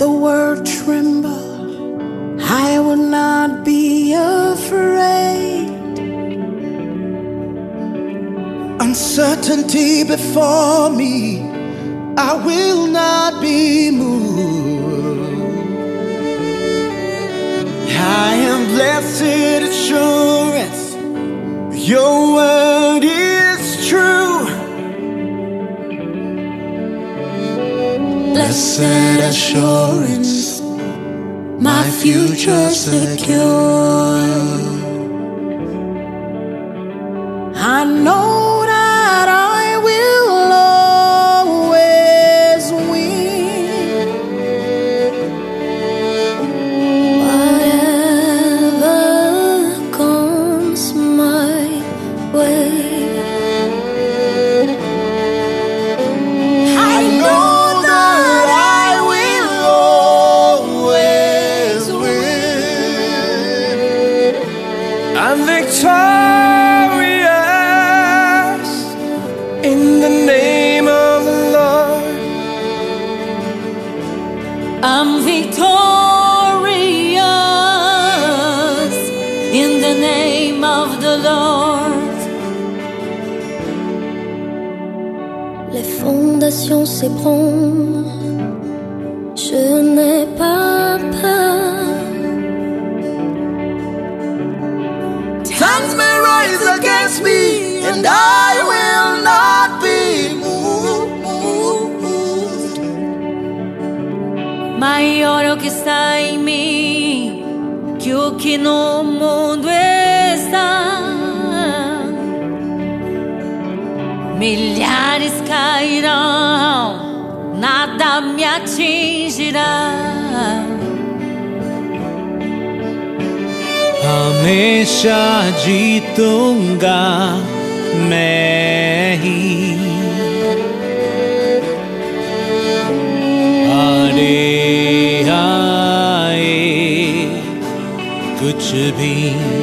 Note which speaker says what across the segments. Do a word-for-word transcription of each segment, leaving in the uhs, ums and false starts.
Speaker 1: the world tremble, I will not be afraid.
Speaker 2: Uncertainty before me, I will not be moved. I am blessed assurance, your word is true.
Speaker 1: Blessed assurance, my future secure. I know that I will always win. Whatever comes my way, I know
Speaker 2: I'm victorious in the name of the Lord.
Speaker 1: I'm victorious in the name of the Lord. Les fondations s'ébranlent, je n'ai pas peur.
Speaker 2: Tongues may rise against me, and I will not be moved.
Speaker 1: Maior é o que está em mim que o que no mundo está. Milhares cairão, nada me atingirá.
Speaker 3: हमेशा जीतूंगा मैं ही। आड़े आए कुछ भी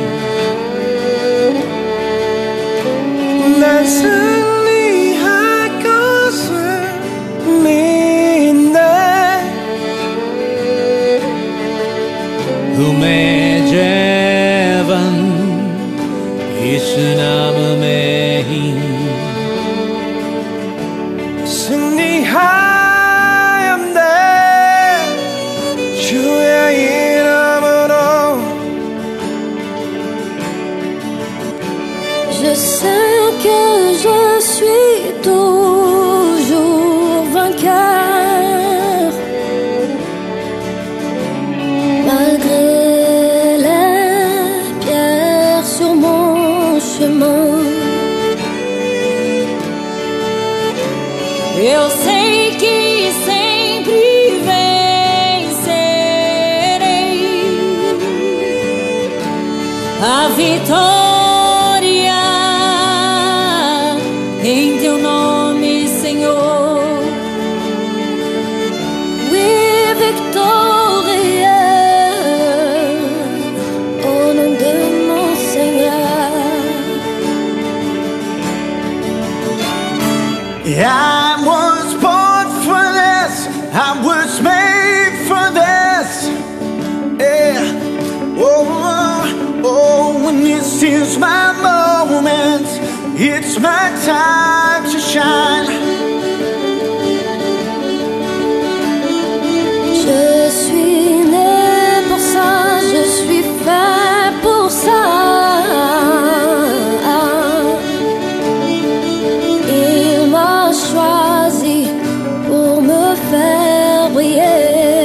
Speaker 2: Lihat kuasa minda,
Speaker 3: तुम्हें जीवन इस नाम में ही
Speaker 2: senihayamda juya inamano.
Speaker 1: Je sais que je suis toujours vainqueur, malgré les pierres sur mon chemin. Eu sei que sempre vencerei. A vitória em teu nome, Senhor. Oui, victorieux au nom de mon Seigneur.
Speaker 2: I was born for this, I was made for this. Yeah. Oh, oh, when this is my moment, it's my time to shine.
Speaker 1: Je suis né pour ça, je suis fait pour ça. Il m'a choisi pour me faire briller.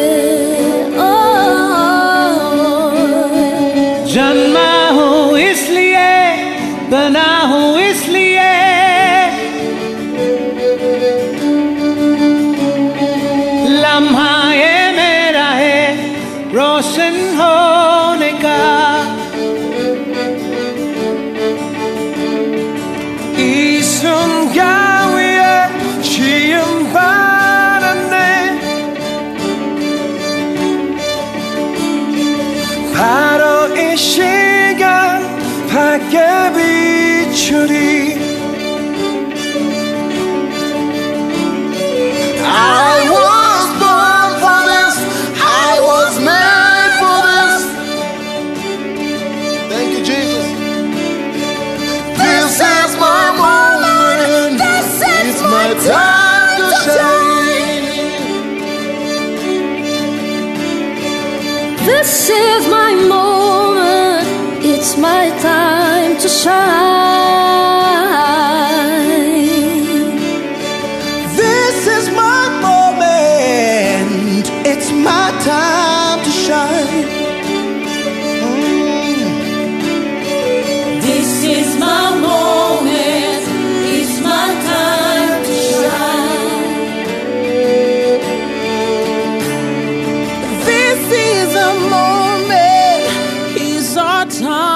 Speaker 3: जन्मा हूँ इसलिए, बना हूँ इसलिए, लम्हा ये मेरा है रोशन होने का।
Speaker 2: Isum gawiya chiyam banane, 바로 이 시간 밝게 비추리. I was born for this, time to shine.
Speaker 1: This is my moment, it's my time to shine.
Speaker 2: This is my moment, it's my time to shine. Mm.
Speaker 1: This is my moment, it's my time to shine.
Speaker 2: This is a moment, it's our time.